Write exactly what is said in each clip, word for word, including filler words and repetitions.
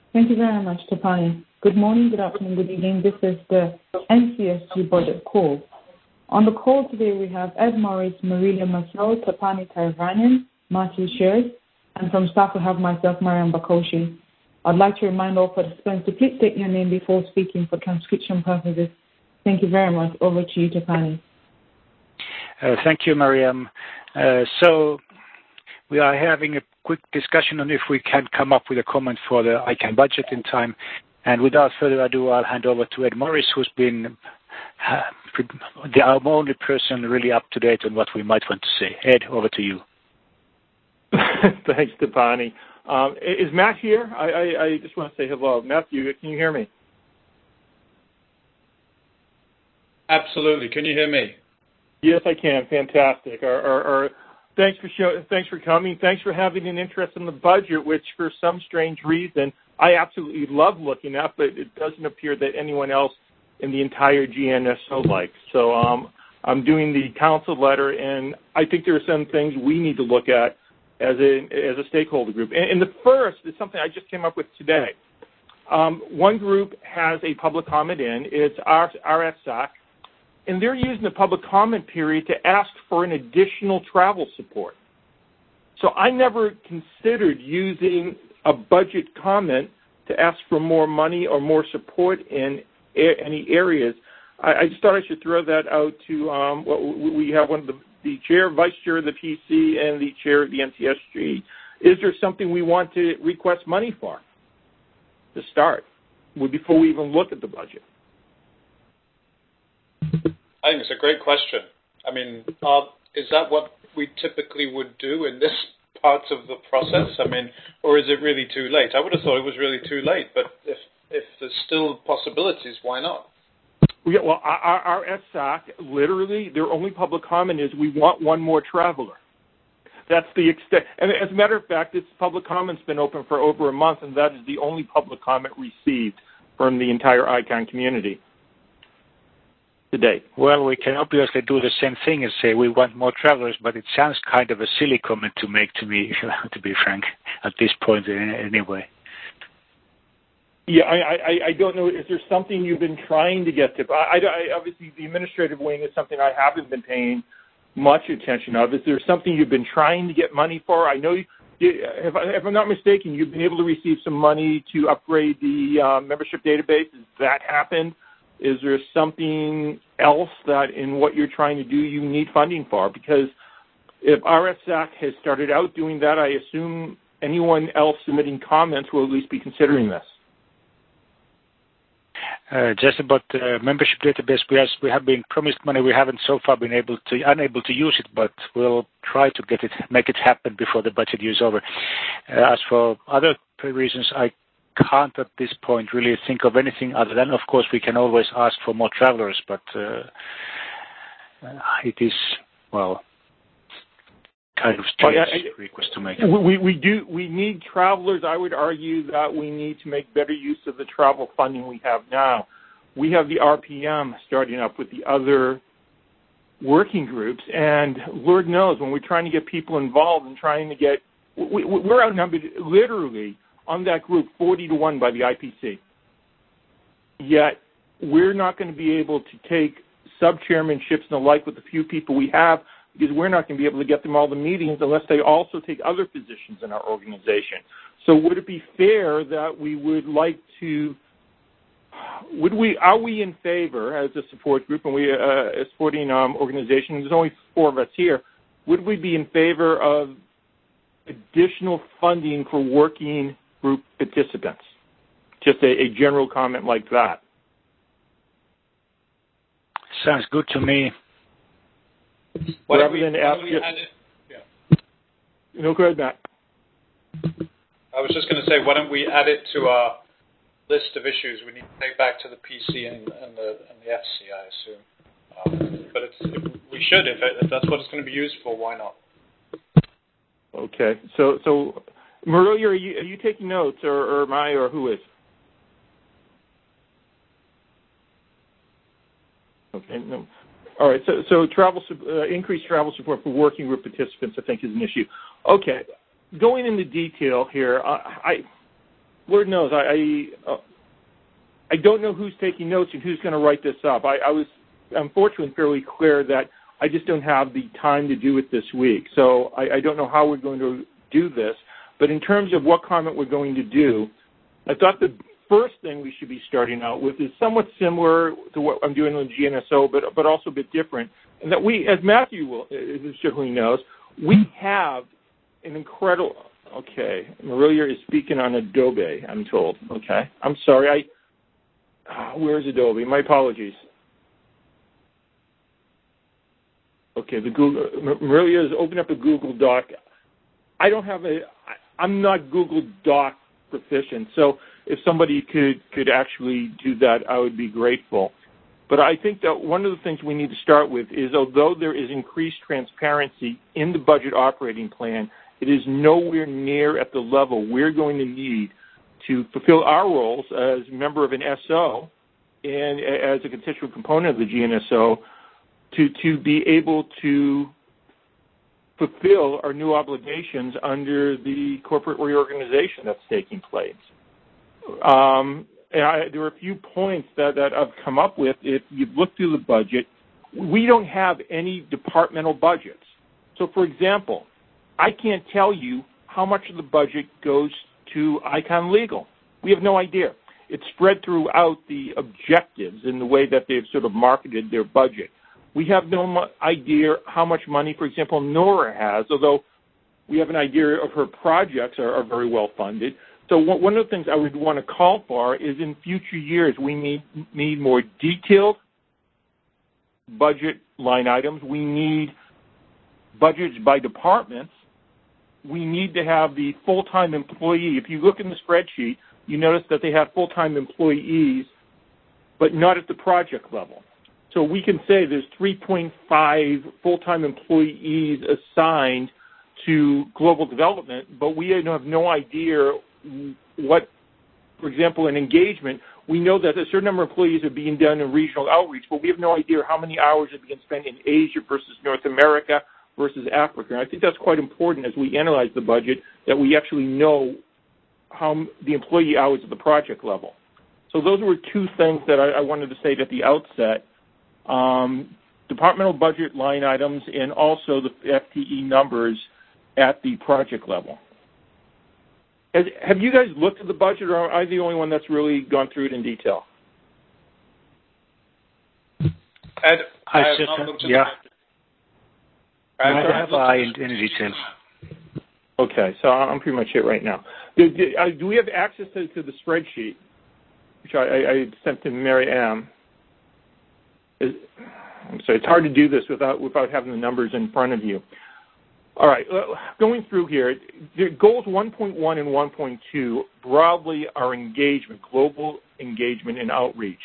Thank you very much, Tapani. Good morning, good afternoon, good evening. This is the N C S G budget call. On the call today, we have Ed Morris, Marilia Marcel, Tapani Taravanan, Matthew Shears, and from staff we have myself, Mariam Bakoshi. I'd like to remind all participants to please state your name before speaking for transcription purposes. Thank you very much. Over to you, Tapani. Uh, thank you, Mariam. Uh, so we are having a quick discussion on if we can come up with a comment for the I CAN budget in time. And without further ado, I'll hand over to Ed Morris, who's been uh, the our only person really up to date on what we might want to say. Ed, over to you. Thanks, Tapani. Um, is Matt here? I, I, I just want to say hello. Matthew, can you hear me? Absolutely. Can you hear me? Yes, I can. Fantastic. Our, our, our, thanks for show, thanks for coming. Thanks for having an interest in the budget, which for some strange reason I absolutely love looking at, but it doesn't appear that anyone else in the entire G N S O likes. So um, I'm doing the council letter, and I think there are some things we need to look at as a as a stakeholder group. And, and the first is something I just came up with today. Um, one group has a public comment in. It's R S A C, and they're using the public comment period to ask for an additional travel support. So I never considered using a budget comment to ask for more money or more support in a- any areas. I, I just thought I should throw that out to, um, well, we have one of the, the chair, vice chair of the P C, and the chair of the N C S G. Is there something we want to request money for to start before we even look at the budget? I think it's a great question. I mean, uh, is that what we typically would do in this part of the process? I mean, or is it really too late? I would have thought it was really too late, but if if there's still possibilities, why not? Yeah, well, our, our S A C, literally, their only public comment is we want one more traveler. That's the extent. And as a matter of fact, this public comment's been open for over a month, and that is the only public comment received from the entire I CAN community today. Well, we can obviously do the same thing and say we want more travelers, but it sounds kind of a silly comment to make to me, to be frank, at this point anyway. Yeah, I, I, I don't know. Is there something you've been trying to get to? I, I, obviously, the administrative wing is something I haven't been paying much attention of. Is there something you've been trying to get money for? I know, you, if, I, if I'm not mistaken, you've been able to receive some money to upgrade the uh, membership database. Has that happened? Is there something else that in what you're trying to do you need funding for? Because if R S A C has started out doing that, I assume anyone else submitting comments will at least be considering this. Uh, just about the membership database, we, has, we have been promised money. We haven't so far been able to, unable to use it, but we'll try to get it, make it happen before the budget year is over. Uh, as for other reasons, I can't at this point really think of anything other than, of course, we can always ask for more travelers, but uh, it is, well, kind of strange well, I, I, request to make. We, we do, we need travelers. I would argue that we need to make better use of the travel funding we have now. We have the R P M starting up with the other working groups, and Lord knows when we're trying to get people involved and trying to get, we, we're outnumbered literally on that group forty to one by the I P C. Yet we're not going to be able to take sub-chairmanships and the like with the few people we have, because we're not going to be able to get them all the meetings unless they also take other positions in our organization. So would it be fair that we would like to, would we, are we in favor as a support group, and we, uh, a supporting um, organization, there's only four of us here, would we be in favor of additional funding for working group participants? Just a, a general comment like that. Sounds good to me. Why Rather we, than ask we you, add it? Yeah. No, go ahead, Matt. I was just going to say, why don't we add it to our list of issues we need to take back to the P C and, and, the, and the F C, I assume. Um, but it's, if we should, if, it, if that's what it's going to be used for, why not? Okay. So, so Marilia, are you, are you taking notes, or, or am I, or who is? Okay. No. All right. So, so travel, uh, increased travel support for working group participants, I think, is an issue. Okay. Going into detail here, uh, I Lord knows, I I, uh, I don't know who's taking notes and who's going to write this up. I, I was unfortunately fairly clear that I just don't have the time to do it this week. So I, I don't know how we're going to do this. But in terms of what comment we're going to do, I thought the first thing we should be starting out with is somewhat similar to what I'm doing in the G N S O, but but also a bit different. And that we, as Matthew will, certainly knows, we have an incredible. Okay, Marilia is speaking on Adobe, I'm told. Okay, I'm sorry. I where's Adobe? My apologies. Okay, the Google Marilia has opened up a Google Doc. I don't have a. I'm not Google Doc proficient, so if somebody could could actually do that, I would be grateful. But I think that one of the things we need to start with is, although there is increased transparency in the budget operating plan, it is nowhere near at the level we're going to need to fulfill our roles as a member of an S O and as a constituent component of the G N S O to, to be able to fulfill our new obligations under the corporate reorganization that's taking place. Um, and I, there are a few points that, that I've come up with. If you look through the budget, we don't have any departmental budgets. So, for example, I can't tell you how much of the budget goes to ICON Legal. We have no idea. It's spread throughout the objectives in the way that they've sort of marketed their budget. We have no mo- idea how much money, for example, Nora has, although we have an idea of her projects are, are very well funded. So one of the things I would want to call for is in future years we need, need more detailed budget line items. We need budgets by departments. We need to have the full-time employee. If you look in the spreadsheet, you notice that they have full-time employees, but not at the project level. So we can say there's three point five full-time employees assigned to global development, but we have no idea what, for example, in engagement, we know that a certain number of employees are being done in regional outreach, but we have no idea how many hours are being spent in Asia versus North America versus Africa. And I think that's quite important as we analyze the budget, that we actually know how the employee hours at the project level. So those were two things that I, I wanted to state at the outset. Um, departmental budget line items and also the F T E numbers at the project level. Has, have you guys looked at the budget, or am I the only one that's really gone through it in detail? Ed, I, I have not looked at yeah. the budget. I have I in, in detail. Okay, so I'm pretty much it right now. Do, do, uh, do we have access to, to the spreadsheet, which I, I, I sent to Mary Ann? Is, so it's hard to do this without without having the numbers in front of you. All right, uh, going through here, goals one point one and one point two broadly are engagement, global engagement and outreach.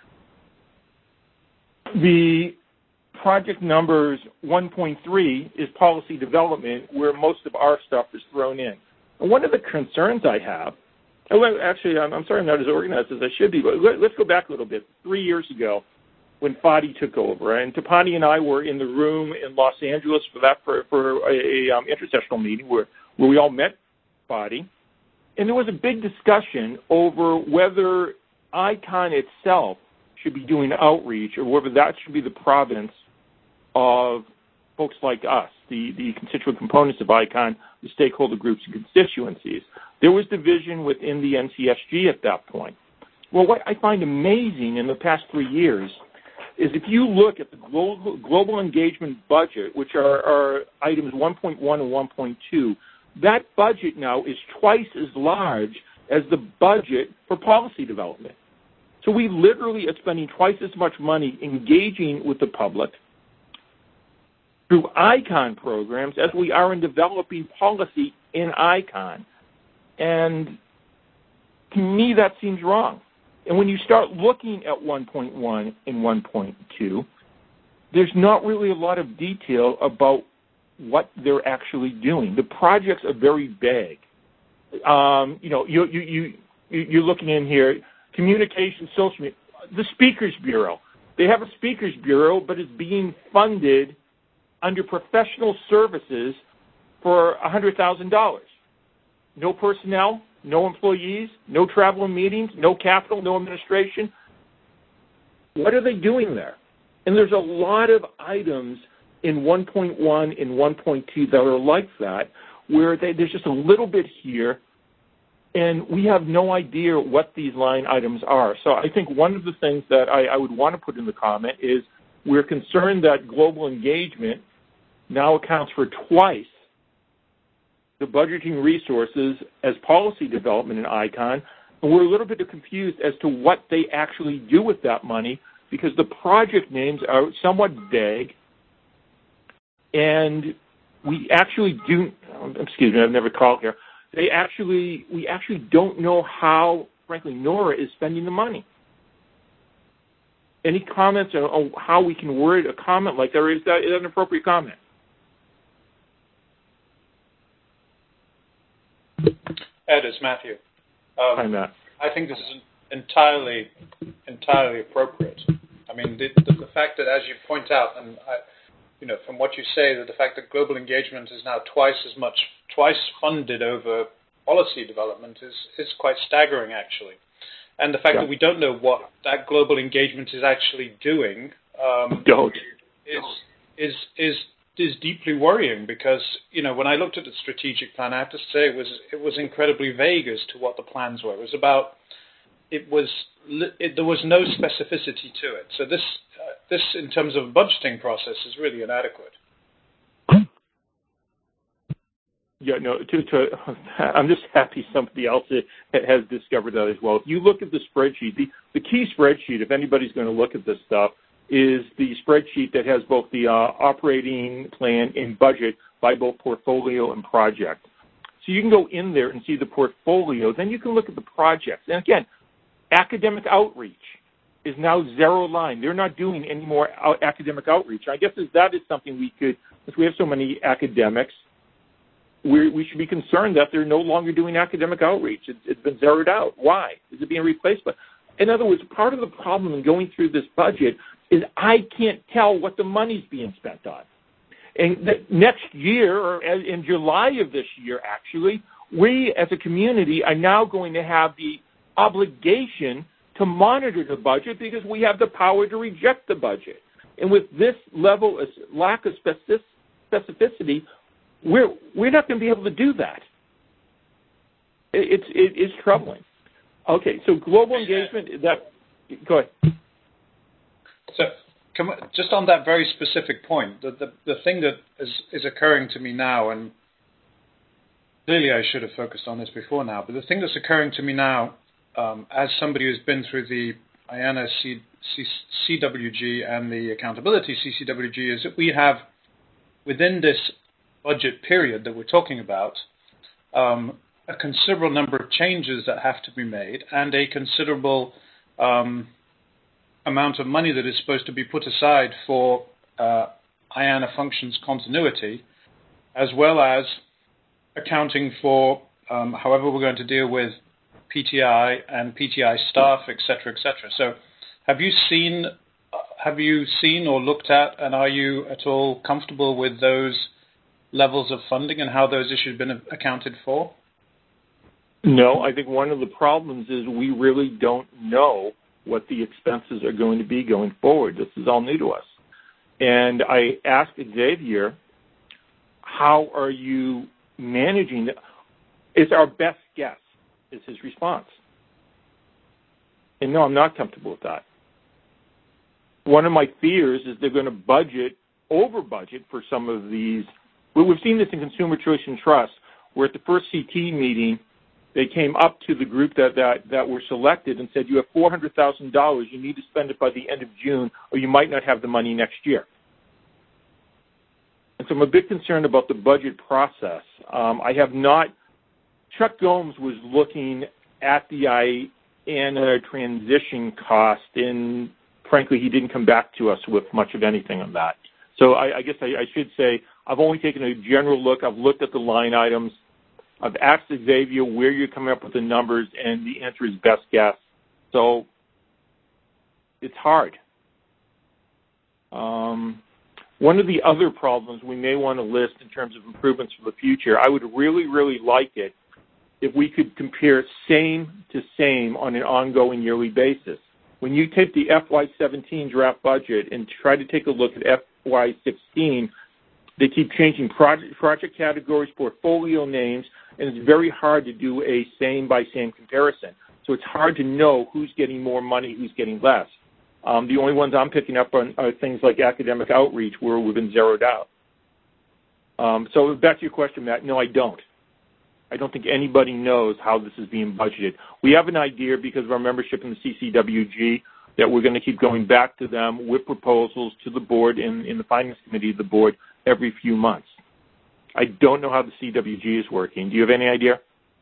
The project numbers one point three is policy development, where most of our stuff is thrown in. And one of the concerns I have, oh, actually, I'm, I'm sorry I'm not as organized as I should be, but let, let's go back a little bit. Three years ago, when Fadi took over, and Tapani and I were in the room in Los Angeles for that for, for a, a um, intersessional meeting where, where we all met Fadi, and there was a big discussion over whether ICON itself should be doing outreach or whether that should be the province of folks like us, the, the constituent components of ICON, the stakeholder groups and constituencies. There was division within the N C S G at that point. Well, what I find amazing in the past three years is if you look at the global, global engagement budget, which are, are items one point one and one point two, that budget now is twice as large as the budget for policy development. So we literally are spending twice as much money engaging with the public through ICON programs as we are in developing policy in ICON. And to me, that seems wrong. And when you start looking at one point one and one point two, there's not really a lot of detail about what they're actually doing. The projects are very vague. Um, you know, you, you, you, you're looking in here, communication, social media, the Speakers Bureau. They have a Speakers Bureau, but it's being funded under professional services for one hundred thousand dollars. No personnel, no employees, no travel and meetings, no capital, no administration. What are they doing there? And there's a lot of items in one point one and one point two that are like that, where they, there's just a little bit here, and we have no idea what these line items are. So I think one of the things that I, I would want to put in the comment is we're concerned that global engagement now accounts for twice the budgeting resources as policy development in ICON, and we're a little bit confused as to what they actually do with that money because the project names are somewhat vague, and we actually do, excuse me, I've never called here, they actually, we actually don't know how, frankly, NORA is spending the money. Any comments on, on how we can word a comment like that, or is that, is that an appropriate comment? Ed, it's Matthew. Um, Hi, Matt. I think this is entirely, entirely appropriate. I mean, the, the, the fact that, as you point out, and I, you know, from what you say, that the fact that global engagement is now twice as much, twice funded over policy development is, is quite staggering, actually. And the fact yeah. that we don't know what that global engagement is actually doing um, don't. is is is is deeply worrying because, you know, when I looked at the strategic plan, I have to say it was it was incredibly vague as to what the plans were. It was about it was it, there was no specificity to it. So this uh, this in terms of budgeting process is really inadequate. Yeah, no. To, to, I'm just happy somebody else has discovered that as well. If you look at the spreadsheet, the, the key spreadsheet, if anybody's going to look at this stuff, is the spreadsheet that has both the uh, operating plan and budget by both portfolio and project. So you can go in there and see the portfolio. Then you can look at the projects. And again, academic outreach is now zero line. They're not doing any more out- academic outreach. I guess that is something we could, since we have so many academics, we we should be concerned that they're no longer doing academic outreach. It's, it's been zeroed out. Why? Is it being replaced? But in other words, part of the problem in going through this budget is I can't tell what the money's being spent on. And the next year, or in July of this year, actually, we as a community are now going to have the obligation to monitor the budget because we have the power to reject the budget. And with this level of lack of specificity, we're we're not going to be able to do that. It's it is troubling. Okay, so global engagement. That go ahead. So, come, just on that very specific point, the the, the thing that is, is occurring to me now, and clearly I should have focused on this before now, but the thing that's occurring to me now, um, as somebody who's been through the I A N A C, C, C W G and the accountability C C W G, is that we have within this budget period that we're talking about, um, a considerable number of changes that have to be made and a considerable um, amount of money that is supposed to be put aside for uh, I A N A functions continuity, as well as accounting for um, however we're going to deal with P T I and P T I staff, et cetera, et cetera. So have you seen, have you seen or looked at, and are you at all comfortable with those levels of funding and how those issues have been accounted for? No, I think one of the problems is we really don't know what the expenses are going to be going forward. This is all new to us. And I asked Xavier, how are you managing it? It's our best guess, is his response. And no, I'm not comfortable with that. One of my fears is they're going to budget, over budget for some of these. We've seen this in Consumer Choice and Trust, where at the first C T meeting, they came up to the group that, that, that were selected and said, you have four hundred thousand dollars. You need to spend it by the end of June, or you might not have the money next year. And so I'm a bit concerned about the budget process. Um, I have not, Chuck Gomes was looking at the I A N A transition cost, and frankly, he didn't come back to us with much of anything on that. So I, I guess I, I should say I've only taken a general look. I've looked at the line items. I've asked Xavier where you're coming up with the numbers, and the answer is best guess. So it's hard. Um, one of the other problems we may want to list in terms of improvements for the future, I would really, really like it if we could compare same to same on an ongoing yearly basis. When you take the F Y seventeen draft budget and try to take a look at F Y sixteen, they keep changing project, project categories, portfolio names, and it's very hard to do a same-by-same comparison. So it's hard to know who's getting more money, who's getting less. Um, the only ones I'm picking up on are things like academic outreach, where we've been zeroed out. Um, so back to your question, Matt, no, I don't. I don't think anybody knows how this is being budgeted. We have an idea because of our membership in the C C W G that we're going to keep going back to them with proposals to the board and in the finance committee of the board every few months. I don't know how the C W G is working. Do you have any idea?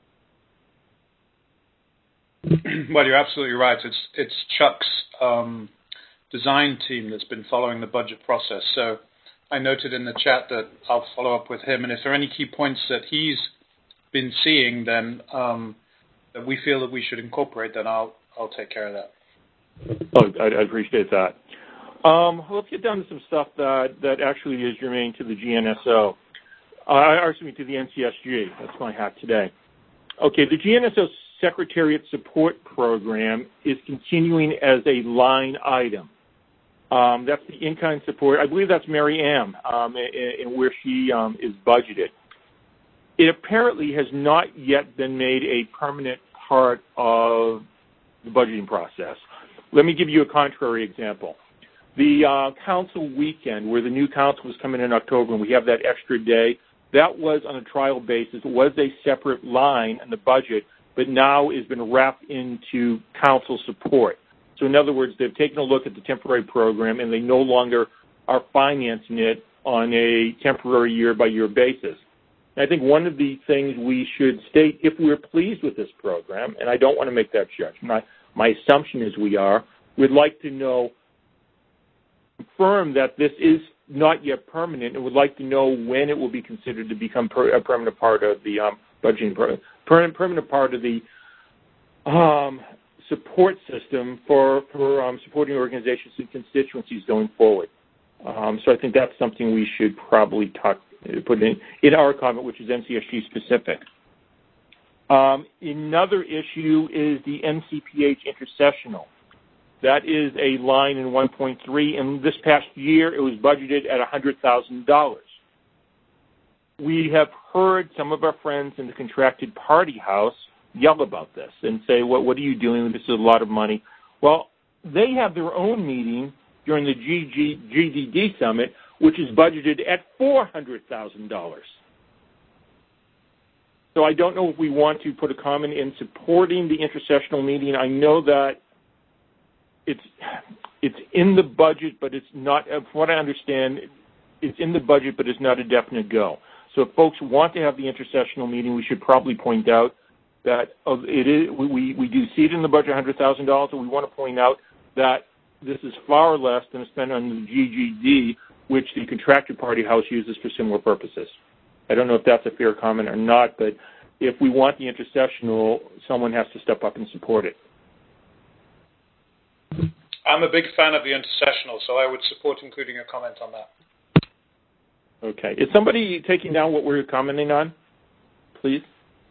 Well, you're absolutely right. It's it's Chuck's um, design team that's been following the budget process. So I noted in the chat that I'll follow up with him, and if there are any key points that he's been seeing, then um, that we feel that we should incorporate, then I'll I'll take care of that. Oh, I, I appreciate that. Um, let's get down to some stuff that, that actually is germane to the G N S O. Uh, or excuse me, to the N C S G. That's my hat today. Okay, the G N S O Secretariat Support Program is continuing as a line item. Um, that's the in-kind support. I believe that's Mary Ann, um, and where she um, is budgeted. It apparently has not yet been made a permanent part of the budgeting process. Let me give you a contrary example. The uh, council weekend, where the new council was coming in October, and we have that extra day, that was on a trial basis. It was a separate line in the budget, but now has been wrapped into council support. So in other words, they've taken a look at the temporary program, and they no longer are financing it on a temporary year-by-year basis. And I think one of the things we should state, if we're pleased with this program, and I don't want to make that judgment, my, my assumption is we are, we'd like to know, confirm that this is not yet permanent, and would like to know when it will be considered to become per, a permanent part of the um, budgeting, per, permanent part of the um, support system for, for um, supporting organizations and constituencies going forward. Um, so I think that's something we should probably talk, put in, in our comment, which is N C S G specific. Um, another issue is the N C P H intercessional. That is a line in one point three, and this past year it was budgeted at one hundred thousand dollars. We have heard some of our friends in the contracted party house yell about this and say, what, what are you doing? This is a lot of money. Well, they have their own meeting during the G G, G D D summit, which is budgeted at four hundred thousand dollars. So I don't know if we want to put a comment in supporting the intercessional meeting. I know that it's it's in the budget, but it's not, from what I understand, it's in the budget, but it's not a definite go. So if folks want to have the intercessional meeting, we should probably point out that it is, we, we do see it in the budget, one hundred thousand dollars, and we want to point out that this is far less than spent on the G G D, which the contracted party house uses for similar purposes. I don't know if that's a fair comment or not, but if we want the intercessional, someone has to step up and support it. I'm a big fan of the intercessional, so I would support including a comment on that. Okay. Is somebody taking down what we're commenting on, please?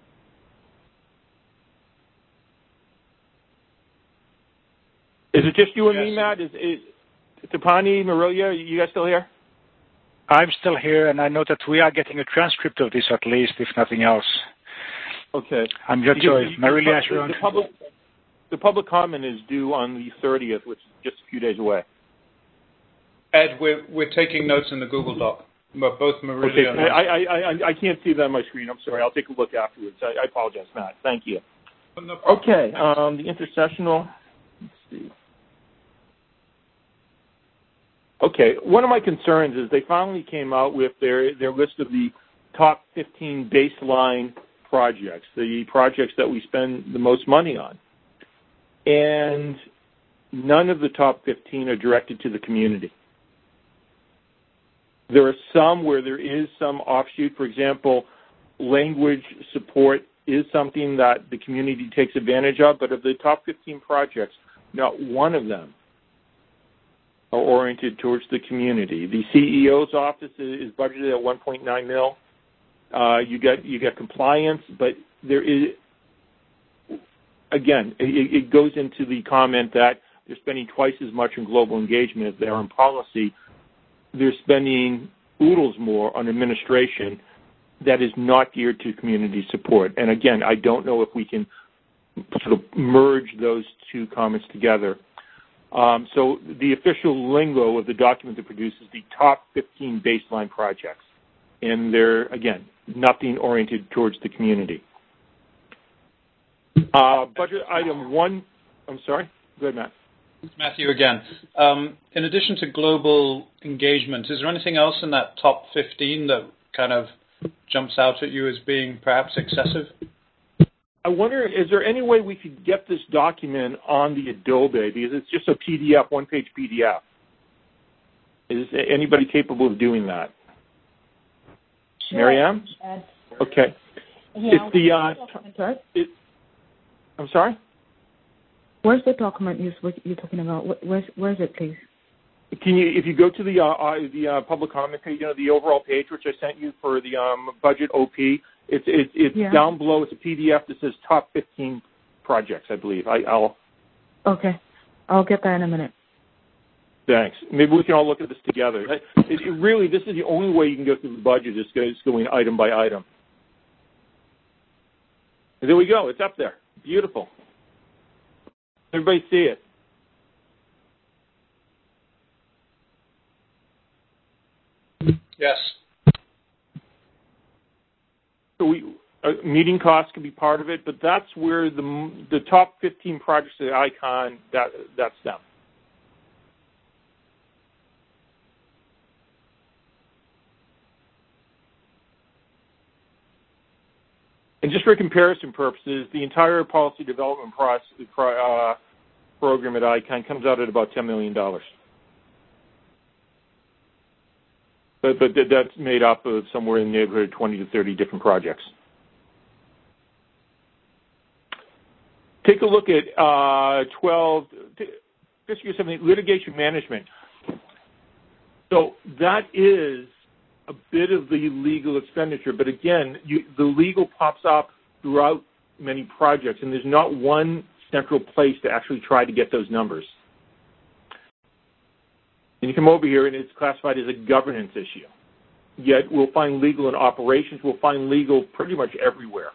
Is it just you and yes. me, Matt? Is, is Tapani, Marilia, you guys still here? I'm still here, and I know that we are getting a transcript of this at least, if nothing else. Okay. I'm your choice. Marilia, the, the, public, the public comment is due on the thirtieth, which is just a few days away. Ed, we're, we're taking notes in the Google Doc. Both Marilia okay. and I, I, I, I can't see that on my screen. I'm sorry. I'll take a look afterwards. I, I apologize, Matt. Thank you. No problem. Okay. Um, the intercessional. Let's see. Okay, one of my concerns is they finally came out with their, their list of the top fifteen baseline projects, the projects that we spend the most money on. And none of the top fifteen are directed to the community. There are some where there is some offshoot. For example, language support is something that the community takes advantage of, but of the top fifteen projects, not one of them are oriented towards the community. The C E O's office is budgeted at one point nine mil. Uh, you got you got compliance, but there is again, it, it goes into the comment that they're spending twice as much in global engagement as they are in policy. They're spending oodles more on administration that is not geared to community support. And again, I don't know if we can sort of merge those two comments together. Um, so the official lingo of the document that produces the top fifteen baseline projects. And they're, again, nothing oriented towards the community. Uh, budget item one, I'm sorry, go ahead, Matt. Matthew again. Um, in addition to global engagement, is there anything else in that top fifteen that kind of jumps out at you as being perhaps excessive? I wonder, is there any way we could get this document on the Adobe? Because it's just a P D F, one-page P D F. Is anybody capable of doing that? Sure. Marianne? Uh, Okay. yeah, it's the, uh, it, I'm sorry? Where's the document you're, you're talking about? Where's, where is it, please? Can you, if you go to the uh, uh, the uh, public comment page, you know, the overall page which I sent you for the um, budget O P, it's it's, it's yeah. down below. It's a P D F that says top fifteen projects, I believe. I, I'll. Okay, I'll get that in a minute. Thanks. Maybe we can all look at this together. It, it really, this is the only way you can go through the budget, is going item by item. And there we go. It's up there. Beautiful. Everybody see it? Yes. So we, uh, meeting costs can be part of it, but that's where the the top fifteen projects at ICON, that that's them. And just for comparison purposes, the entire policy development process, uh, program at ICON comes out at about ten million dollars. But, but that's made up of somewhere in the neighborhood of twenty to thirty different projects. Take a look at uh, twelve, just give something, litigation management. So that is a bit of the legal expenditure, but again, you, the legal pops up throughout many projects, and there's not one central place to actually try to get those numbers. And you come over here and it's classified as a governance issue. Yet we'll find legal in operations, we'll find legal pretty much everywhere.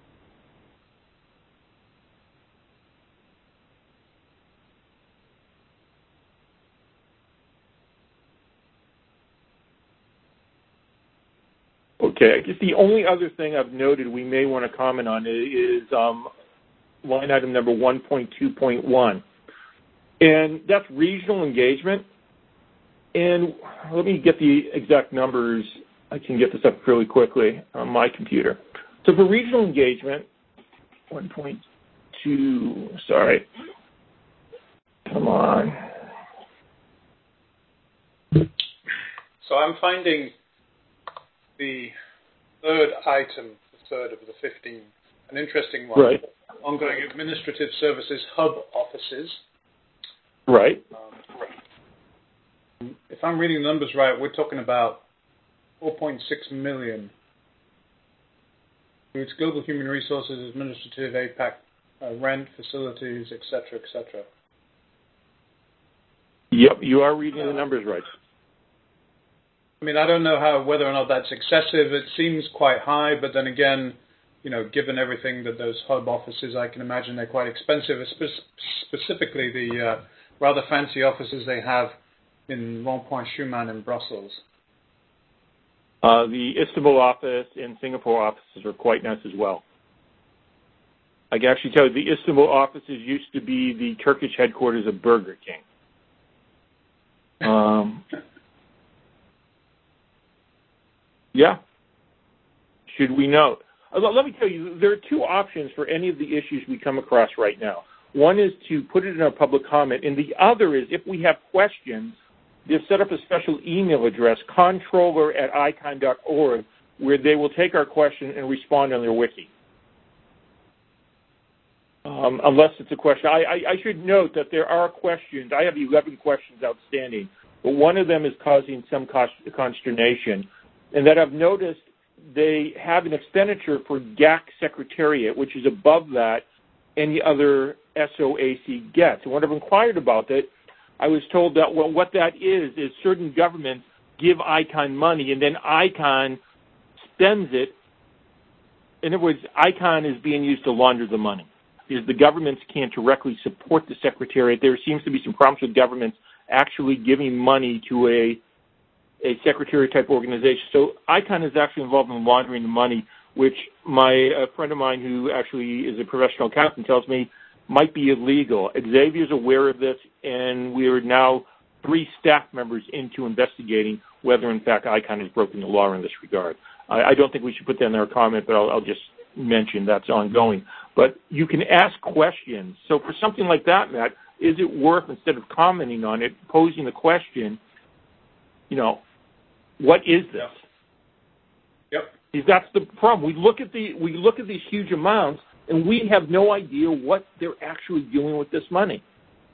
Okay, I guess the only other thing I've noted we may want to comment on is um, line item number one point two point one. And that's regional engagement. And let me get the exact numbers. I can get this up fairly quickly on my computer. So for regional engagement, one point two, sorry. Come on. So I'm finding the third item, the third of the fifteen, an interesting one. Right. Ongoing administrative services hub offices. Right. Um, if I'm reading the numbers right, we're talking about four point six million. It's global human resources, administrative, A PAC, uh, rent, facilities, et cetera, et cetera. Yep, you are reading the numbers right. I mean, I don't know how whether or not that's excessive. It seems quite high, but then again, you know, given everything that those hub offices, I can imagine they're quite expensive, spe- specifically the uh, rather fancy offices they have in Rond Point Schuman in Brussels. Uh, the Istanbul office and Singapore offices are quite nice as well. I can actually tell you the Istanbul offices used to be the Turkish headquarters of Burger King. Um, yeah. Should we note? Let me tell you, there are two options for any of the issues we come across right now. One is to put it in a public comment, and the other is if we have questions, they've set up a special email address, controller at icon dot org, where they will take our question and respond on their wiki. Um, unless it's a question. I, I, I should note that there are questions. I have eleven questions outstanding, but one of them is causing some consternation, and that I've noticed they have an expenditure for G A C Secretariat, which is above that, any other S O A C gets. And when I've inquired about that, I was told that, well, what that is, is certain governments give ICON money, and then ICON spends it. In other words, ICON is being used to launder the money. Because the governments can't directly support the Secretariat. There seems to be some problems with governments actually giving money to a a Secretariat-type organization. So ICON is actually involved in laundering the money, which my a friend of mine who actually is a professional accountant tells me might be illegal. Xavier's aware of this, and we are now three staff members into investigating whether, in fact, ICON has broken the law in this regard. I, I don't think we should put that in our comment, but I'll, I'll just mention that's ongoing. But you can ask questions. So for something like that, Matt, is it worth, instead of commenting on it, posing the question, you know, what is this? Yep. Because that's the problem. We look at the we look at these huge amounts, and we have no idea what they're actually doing with this money.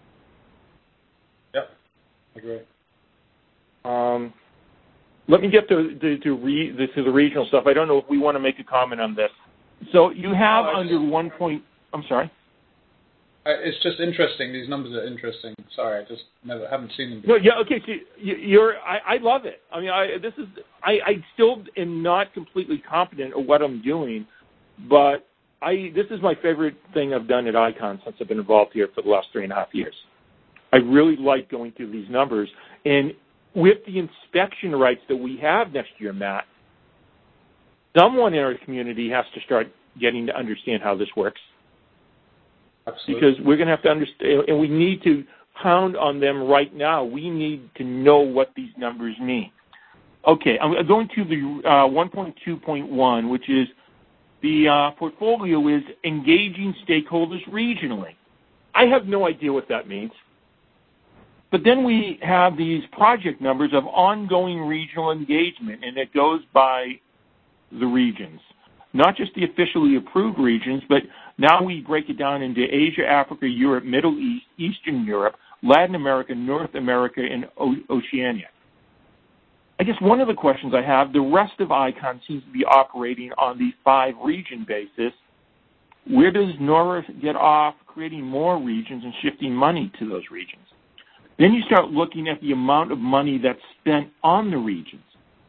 Yep, I agree. Um, let me get to to, to, re, the, to the regional stuff. I don't know if we want to make a comment on this. So you have oh, under just, one point. I'm sorry. It's just interesting. These numbers are interesting. Sorry, I just never haven't seen them before. No, yeah, okay. So you're. I, I love it. I mean, I this is. I, I still am not completely competent at what I'm doing, but I. This is my favorite thing I've done at ICON since I've been involved here for the last three and a half years. I really like going through these numbers, and with the inspection rights that we have next year, Matt, someone in our community has to start getting to understand how this works. Absolutely. Because we're going to have to understand, and we need to pound on them right now. We need to know what these numbers mean. Okay, I'm going to the uh, one point two point one, which is the uh, portfolio is engaging stakeholders regionally. I have no idea what that means. But then we have these project numbers of ongoing regional engagement, and it goes by the regions. Not just the officially approved regions, but now we break it down into Asia, Africa, Europe, Middle East, Eastern Europe, Latin America, North America, and o- Oceania. I guess one of the questions I have, the rest of ICON seems to be operating on the five-region basis. Where does NORA get off creating more regions and shifting money to those regions? Then you start looking at the amount of money that's spent on the regions.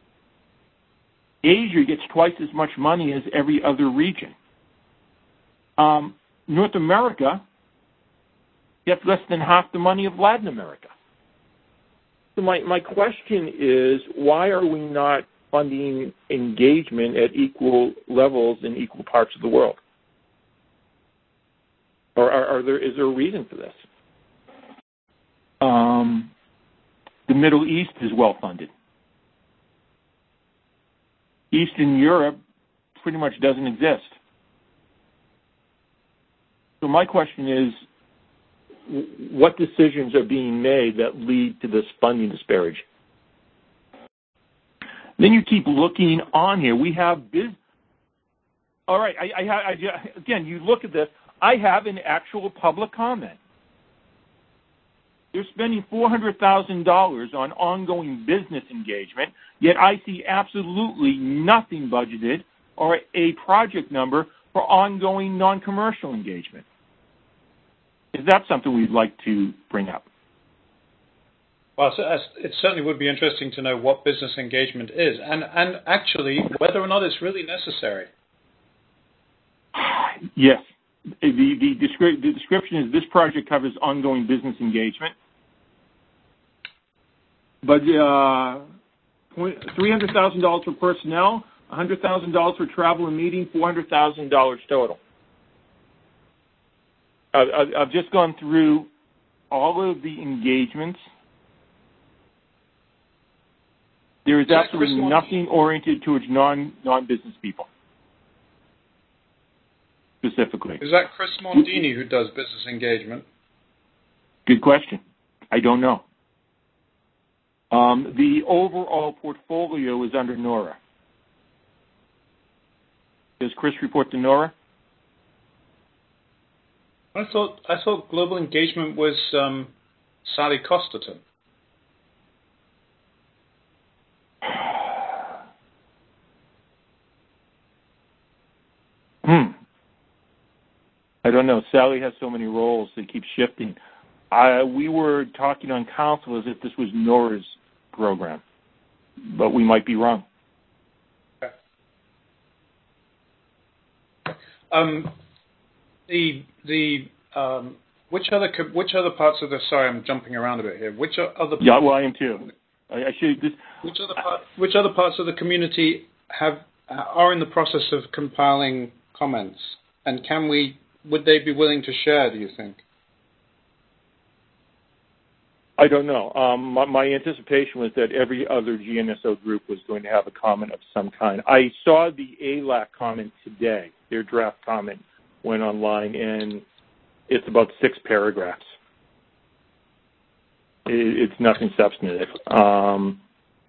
Asia gets twice as much money as every other region. Um, North America gets less than half the money of Latin America. So my, my question is, why are we not funding engagement at equal levels in equal parts of the world? Or are, are there, is there a reason for this? Um, the Middle East is well funded. Eastern Europe pretty much doesn't exist. So my question is, what decisions are being made that lead to this funding disparity? Then you keep looking on here. We have business. All right, I, I, I, again, you look at this. I have an actual public comment. They're spending four hundred thousand dollars on ongoing business engagement, yet I see absolutely nothing budgeted or a project number for ongoing non-commercial engagement. Is that something we'd like to bring up? Well, it certainly would be interesting to know what business engagement is, and, and actually whether or not it's really necessary. Yes. The, the, descri- the description is this project covers ongoing business engagement, but uh, three hundred thousand dollars for personnel, one hundred thousand dollars for travel and meeting, four hundred thousand dollars total. Uh, I've just gone through all of the engagements. There is absolutely nothing oriented towards non, non-business people. Specifically. Is that Chris Mondini who does business engagement? Good question. I don't know. Um, the overall portfolio is under NORA. Does Chris report to NORA? I thought I thought global engagement was um, Sally Costerton. Hmm. I don't don't know. Sally has so many roles, they keep shifting. I, we were talking on council as if this was Nora's program, but we might be wrong. Um, the the um, which other which other parts of the sorry, I'm jumping around a bit here. Which other yeah, well, I am too. I, I should this. Which other part, which other parts of the community have are in the process of compiling comments, and can we would they be willing to share? Do you think? I don't know. Um, my, my anticipation was that every other G N S O group was going to have a comment of some kind. I saw the A L A C comment today. Their draft comment went online, and it's about six paragraphs. It, it's nothing substantive. Um,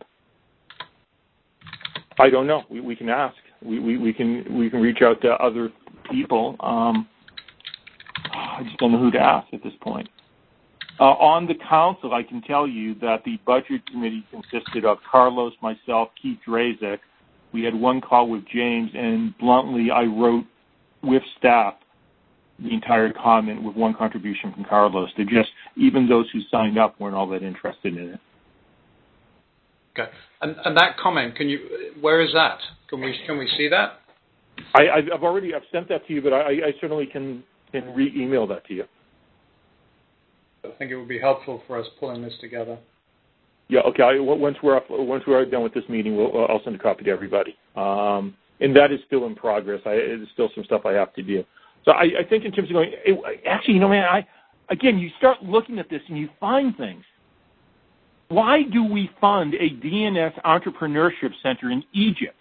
I don't know. We, we can ask. We, we, we can we can reach out to other people. Um, I just don't know who to ask at this point. Uh, on the council, I can tell you that the budget committee consisted of Carlos, myself, Keith Drazek. We had one call with James, and bluntly, I wrote with staff the entire comment with one contribution from Carlos. They just, even those who signed up weren't all that interested in it. Okay, and and that comment, can you? Where is that? Can we can we see that? I, I've already I've sent that to you, but I, I certainly can can re-email that to you. I think it would be helpful for us pulling this together. Yeah. Okay. I, once we're up, once we're done with this meeting, we'll, I'll send a copy to everybody. Um, and that is still in progress. I, there's still some stuff I have to do. So I, I think in terms of going, it, actually, you know, man, I again, you start looking at this and you find things. Why do we fund a D N S entrepreneurship center in Egypt?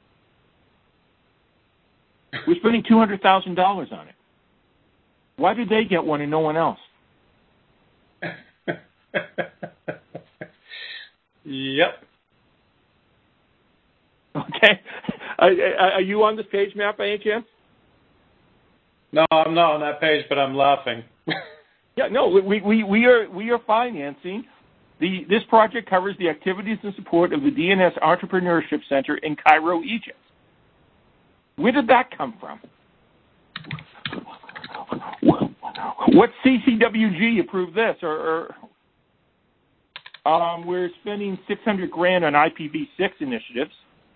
We're spending two hundred thousand dollars on it. Why did they get one and no one else? Yep. Okay. Are, are you on this page, Matt, by any chance? No, I'm not on that page, but I'm laughing. Yeah, no, we, we, we are we are financing the. This project covers the activities and support of the D N S Entrepreneurship Center in Cairo, Egypt. Where did that come from? What C C W G approved this? Or, or um, we're spending six hundred grand on I P v six initiatives.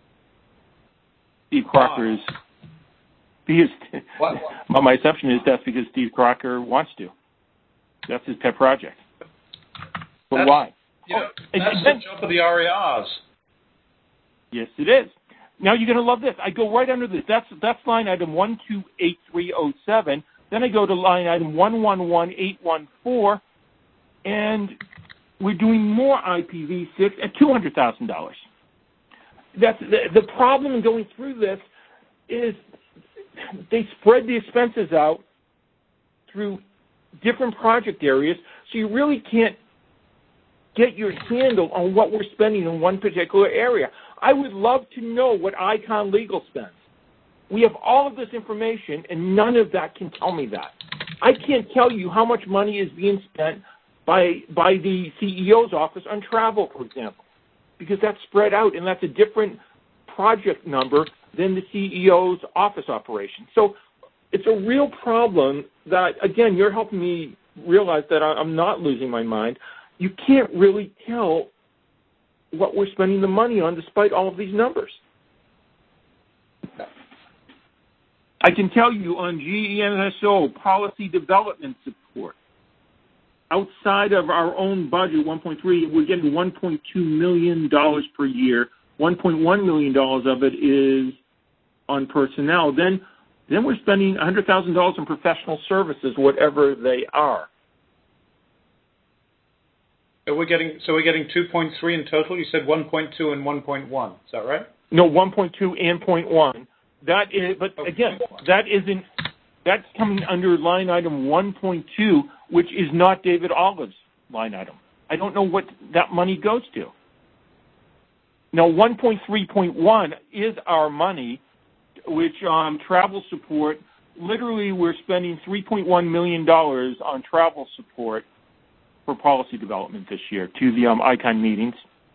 Steve Crocker is. He is what? Well, my assumption is that's because Steve Crocker wants to. That's his pet project. But that's, why? You know, oh, that's then, the job of the R A Rs. Yes, it is. Now you're going to love this. I go right under this. That's that's line item one two eight three zero seven. Then I go to line item one one one eight one four, and we're doing more I P v six at two hundred thousand dollars. That's the, the problem in going through this is they spread the expenses out through different project areas, so you really can't get your handle on what we're spending in one particular area. I would love to know what Icon Legal spends. We have all of this information, and none of that can tell me that. I can't tell you how much money is being spent by by the C E O's office on travel, for example, because that's spread out, and that's a different project number than the C E O's office operation. So it's a real problem that, again, you're helping me realize that I'm not losing my mind. You can't really tell what we're spending the money on despite all of these numbers. I can tell you on G E N S O policy development support, outside of our own budget, one point three, we're getting one point two million dollars per year. one point one million dollars of it is on personnel. Then, then we're spending one hundred thousand dollars on professional services, whatever they are. So we're getting so we're getting two point three in total. You said one point two and one point one. Is that right? No, one point two and zero point one. That is, but again, that isn't. That's coming under line item one point two, which is not David Olive's line item. I don't know what that money goes to. Now, one point three point one is our money, which um, travel support. Literally, we're spending three point one million dollars on travel support for policy development this year to the um, ICON meetings.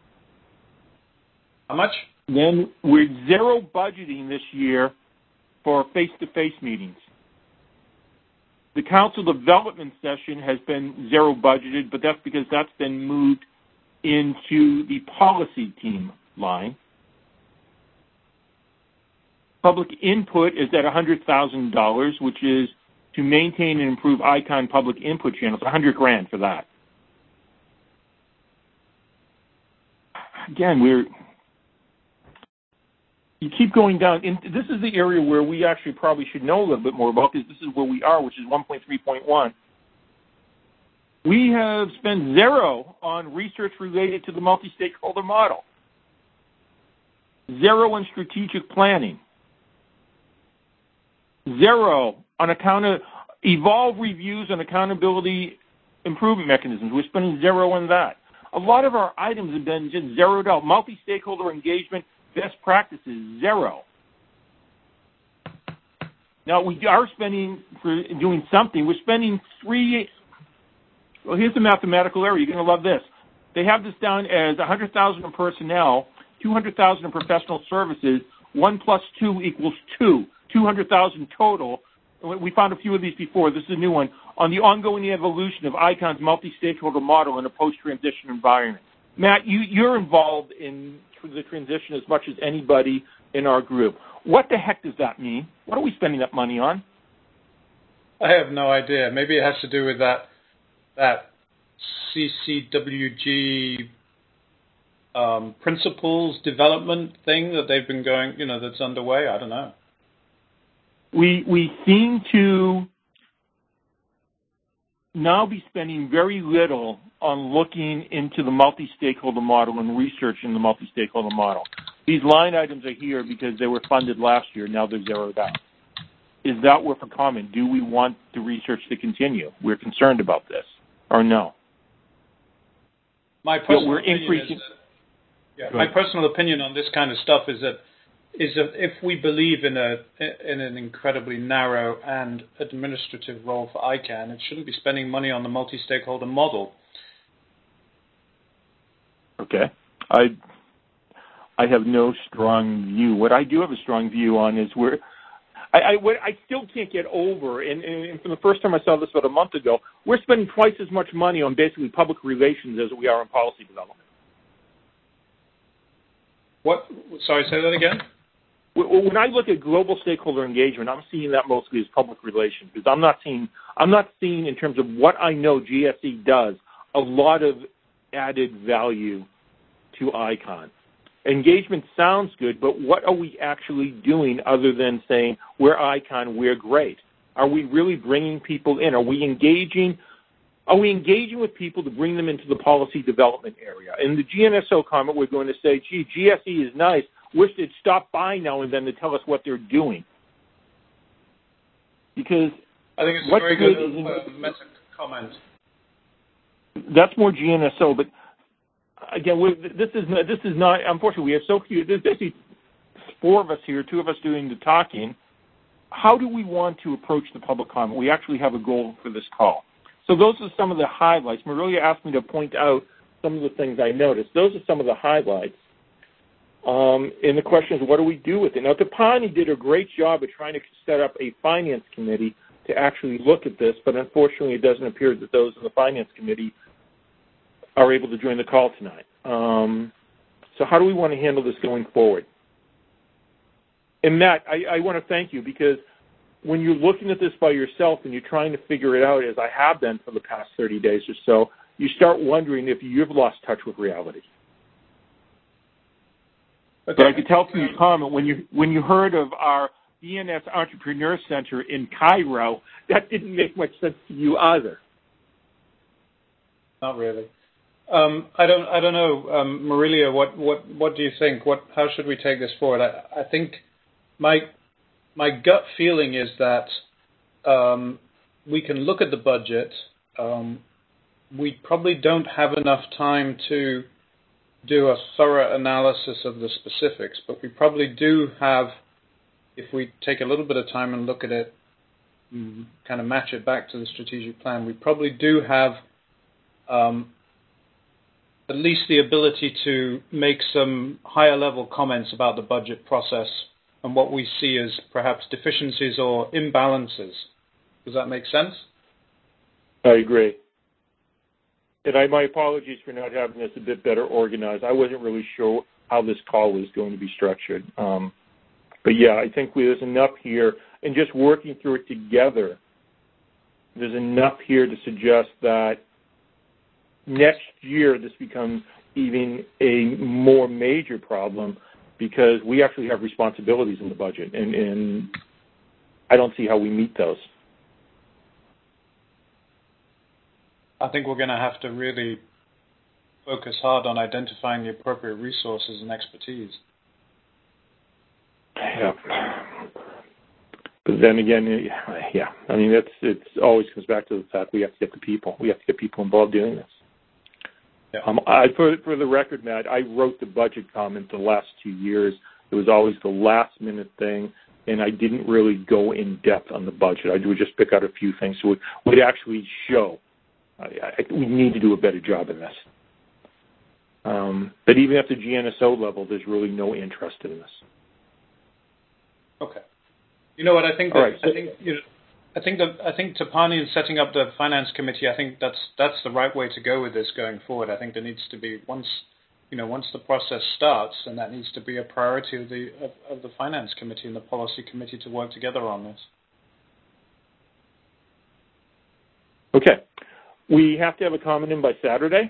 How much? Then we're zero budgeting this year for face-to-face meetings. The council development session has been zero budgeted, but that's because that's been moved into the policy team line. Public input is at one hundred thousand dollars, which is to maintain and improve ICON public input channels, one hundred grand for that. Again, we're, you keep going down. And this is the area where we actually probably should know a little bit more about, because this is where we are, which is one point three point one. We have spent zero on research related to the multi-stakeholder model. Zero on strategic planning. Zero on account of evolve reviews and accountability improvement mechanisms. We're spending zero on that. A lot of our items have been just zeroed out. Multi-stakeholder engagement, best practices, zero. Now, we are spending, for doing something, we're spending three, well, here's the mathematical error. You're going to love this. They have this down as one hundred thousand dollars in personnel, two hundred thousand dollars in professional services, one plus two equals two, two hundred thousand dollars total. We found a few of these before. This is a new one. On the ongoing evolution of ICON's multi-stakeholder model in a post-transition environment. Matt, you, you're involved in the transition as much as anybody in our group. What the heck does that mean? What are we spending that money on? I have no idea. Maybe it has to do with that that C C W G um, principles development thing that they've been going, you know, that's underway. I don't know. We we seem to now be spending very little on looking into the multi-stakeholder model and researching the multi-stakeholder model. These line items are here because they were funded last year. Now they're zeroed out. Is that worth a comment? Do we want the research to continue? We're concerned about this, or no? My personal, we're opinion, increasing. is that, yeah, my personal opinion on this kind of stuff is that is that if we believe in a in an incredibly narrow and administrative role for ICANN, it shouldn't be spending money on the multi-stakeholder model. Okay. I I have no strong view. What I do have a strong view on is where I I, what I still can't get over, and, and from the first time I saw this about a month ago, we're spending twice as much money on basically public relations as we are on policy development. What? Sorry, say that again. When I look at global stakeholder engagement, I'm seeing that mostly as public relations, because I'm not seeing I'm not seeing in terms of what I know G S E does a lot of added value to ICON. Engagement sounds good, but what are we actually doing other than saying we're ICON, we're great? Are we really bringing people in? Are we engaging? Are we engaging with people to bring them into the policy development area? In the G N S O comment, we're going to say, gee, G S E is nice. Wish they'd stop by now and then to tell us what they're doing. Because I think it's a very good uh, meta comment. That's more G N S O, but again, this is not, this is not. Unfortunately, we have so few. There's basically four of us here, two of us doing the talking. How do we want to approach the public comment? We actually have a goal for this call. So those are some of the highlights. Marilia asked me to point out some of the things I noticed. Those are some of the highlights. Um, and the question is, what do we do with it? Now, Tapani did a great job of trying to set up a finance committee to actually look at this, but unfortunately it doesn't appear that those in the finance committee are able to join the call tonight. Um, so how do we want to handle this going forward? And Matt, I, I want to thank you, because when you're looking at this by yourself and you're trying to figure it out, as I have been for the past thirty days or so, you start wondering if you've lost touch with reality. Okay. But I could tell from your comment, when you when you heard of our D N S Entrepreneur Center in Cairo, that didn't make much sense to you either. Not really. Um, I don't. I don't know, um, Marilia. What, what, what do you think? What? How should we take this forward? I, I think my my gut feeling is that um, we can look at the budget. Um, we probably don't have enough time to do a thorough analysis of the specifics, but we probably do have, if we take a little bit of time and look at it, kind of match it back to the strategic plan, we probably do have um, at least the ability to make some higher level comments about the budget process and what we see as perhaps deficiencies or imbalances. Does that make sense? I agree. And I, my apologies for not having this a bit better organized. I wasn't really sure how this call was going to be structured. Um, but, yeah, I think there's enough here. And just working through it together, there's enough here to suggest that next year this becomes even a more major problem because we actually have responsibilities in the budget, and, and I don't see how we meet those. I think we're going to have to really focus hard on identifying the appropriate resources and expertise. Yeah. But then again, yeah, I mean, it's it's always comes back to the fact we have to get the people. We have to get people involved doing this. Yeah. Um, I, for, for the record, Matt, I wrote the budget comment the last two years. It was always the last minute thing, and I didn't really go in depth on the budget. I would just pick out a few things so it would actually show. I, I, we need to do a better job in this. Um, but even at the G N S O level, there's really no interest in this. Okay. You know what? I think that, right, so, I think you know, I think that I think Tapani is setting up the finance committee. I think that's that's the right way to go with this going forward. I think there needs to be once you know once the process starts, and that needs to be a priority of the of, of the finance committee and the policy committee to work together on this. Okay. We have to have a comment in by Saturday.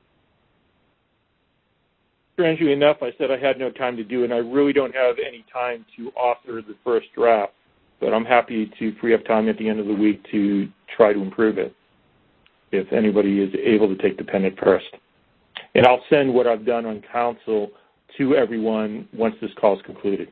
Strangely enough, I said I had no time to do it, and I really don't have any time to author the first draft, but I'm happy to free up time at the end of the week to try to improve it, if anybody is able to take the pen at first. And I'll send what I've done on council to everyone once this call is concluded.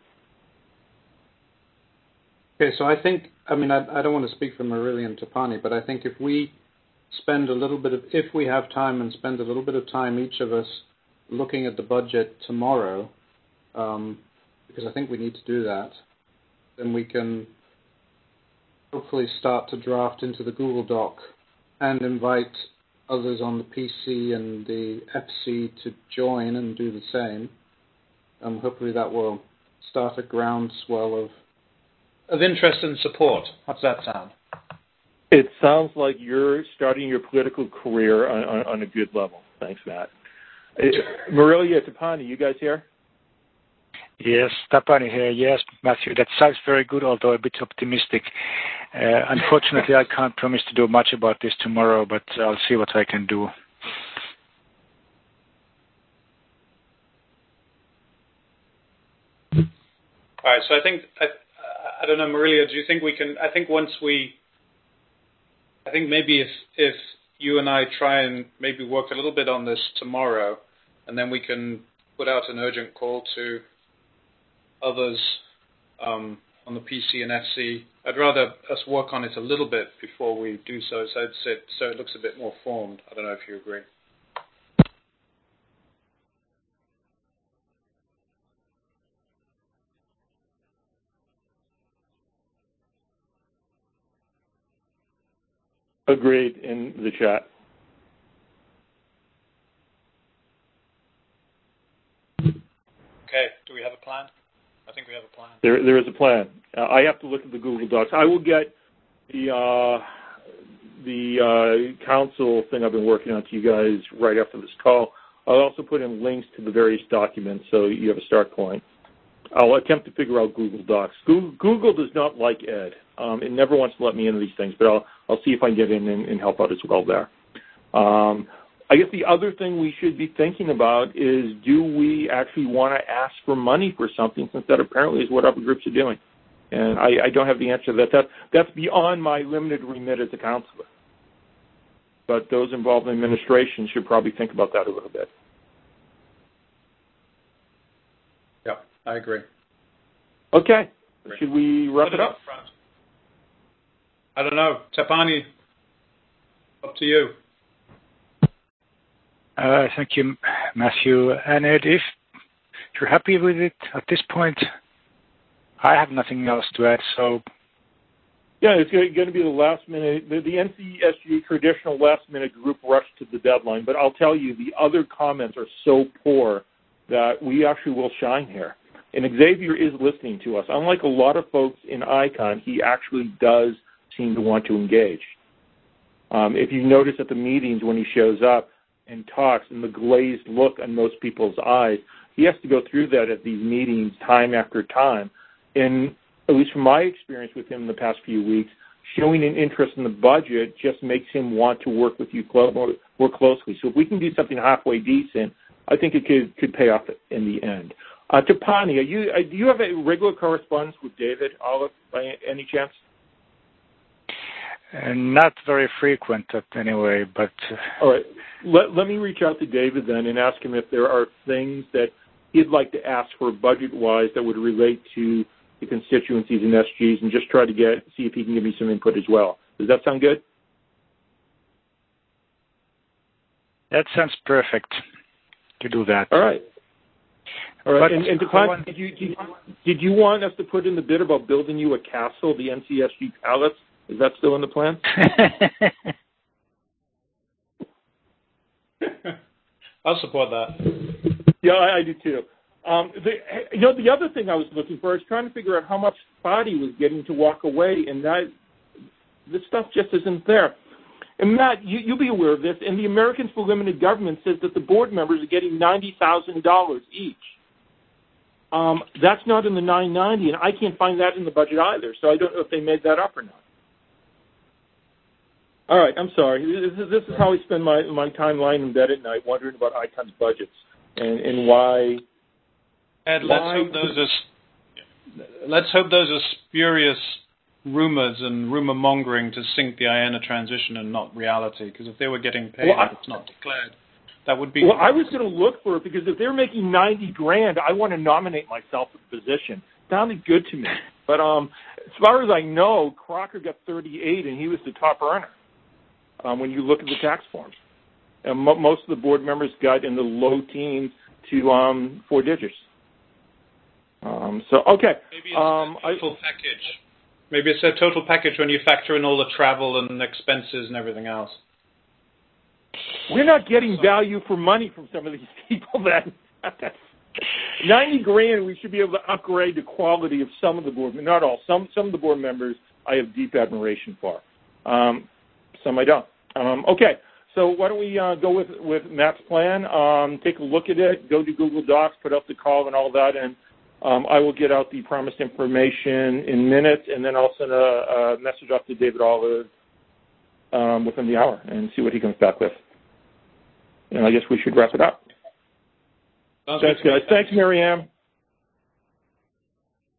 Okay, so I think, I mean, I, I don't want to speak for Murali and Tapani, but I think if we spend a little bit of, if we have time and spend a little bit of time, each of us, looking at the budget tomorrow, um, because I think we need to do that, then we can hopefully start to draft into the Google Doc and invite others on the P C and the F C to join and do the same. Um, hopefully that will start a groundswell of of interest and support. How does that sound? It sounds like you're starting your political career on, on, on a good level. Thanks, Matt. Uh, Murilia, Tapani, you guys here? Yes, Tapani here. Yes, Matthew, that sounds very good, although a bit optimistic. Uh, unfortunately, I can't promise to do much about this tomorrow, but I'll see what I can do. All right, so I think, I, I don't know, Murilia, do you think we can, I think once we, I think maybe if, if you and I try and maybe work a little bit on this tomorrow, and then we can put out an urgent call to others um, on the P C and F C. I'd rather us work on it a little bit before we do so, so it, so it looks a bit more formed. I don't know if you agree. Agreed in the chat. Okay, do we have a plan? I think we have a plan. There, there is a plan. Uh, I have to look at the Google Docs. I will get the uh, the uh, council thing I've been working on to you guys right after this call. I'll also put in links to the various documents so you have a start point. I'll attempt to figure out Google Docs. Google, Google does not like Ed. Um, it never wants to let me into these things, but I'll I'll see if I can get in and, and help out as well there. Um, I guess the other thing we should be thinking about is, do we actually want to ask for money for something, since that apparently is what other groups are doing? And I, I don't have the answer to that. that. That's beyond my limited remit as a counselor. But those involved in administration should probably think about that a little bit. Yeah, I agree. Okay. Should we wrap it up? I don't know. Tapani, up to you. Uh, thank you, Matthew. And Ed, if you're happy with it at this point, I have nothing else to add. So, yeah, it's going to be the last minute. The, the N C S G traditional last minute group rush to the deadline. But I'll tell you, the other comments are so poor that we actually will shine here. And Xavier is listening to us. Unlike a lot of folks in ICON, he actually does seem to want to engage. Um, if you notice at the meetings when he shows up and talks and the glazed look on most people's eyes, he has to go through that at these meetings time after time. And at least from my experience with him in the past few weeks, showing an interest in the budget just makes him want to work with you clo- more closely. So if we can do something halfway decent, I think it could, could pay off in the end. Uh, Tapani, are you, uh, do you have a regular correspondence with David Olive by any chance? Uh, not very frequent, anyway, but... Uh... All right. Let, let me reach out to David then and ask him if there are things that he'd like to ask for budget-wise that would relate to the constituencies and S Gs, and just try to get see if he can give me some input as well. Does that sound good? That sounds perfect to do that. All right. All right. But and, and Tapani, did you, did, you, did you want us to put in the bid about building you a castle, the N C S G Palace? Is that still in the plan? I'll support that. Yeah, I, I do too. Um, the, you know, the other thing I was looking for is trying to figure out how much Spotty was getting to walk away, and that this stuff just isn't there. And Matt, you, you'll be aware of this, and the Americans for Limited Government says that the board members are getting ninety thousand dollars each. Um, that's not in the nine ninety, and I can't find that in the budget either, so I don't know if they made that up or not. All right, I'm sorry. This is, this is how I spend my, my time lying in bed at night, wondering about I CON's budgets and, and why... Ed, let's why, hope those are let's hope those are spurious rumors and rumor mongering to sink the I A N A transition and not reality. Because if they were getting paid, well, it's not declared. That would be. Well, I was going to look for it because if they're making ninety grand, I want to nominate myself for the position. Sounded good to me. But um, as far as I know, Crocker got thirty-eight, and he was the top earner. Um, when you look at the tax forms, and mo- most of the board members got in the low teens to um, four digits. Um, so, okay. Maybe it's um, a total I, package. Maybe it's a total package when you factor in all the travel and expenses and everything else. We're not getting so. value for money from some of these people. That that's ninety grand. We should be able to upgrade the quality of some of the board, not all. Some some of the board members I have deep admiration for. Um, some I don't. Um, okay. So why don't we uh, go with with Matt's plan? Um, take a look at it. Go to Google Docs, put up the call and all that, and Um, I will get out the promised information in minutes, and then I'll send a, a message off to David Olive um, within the hour and see what he comes back with. And I guess we should wrap it up. Sounds Thanks, guys. Thanks, Mary Ann.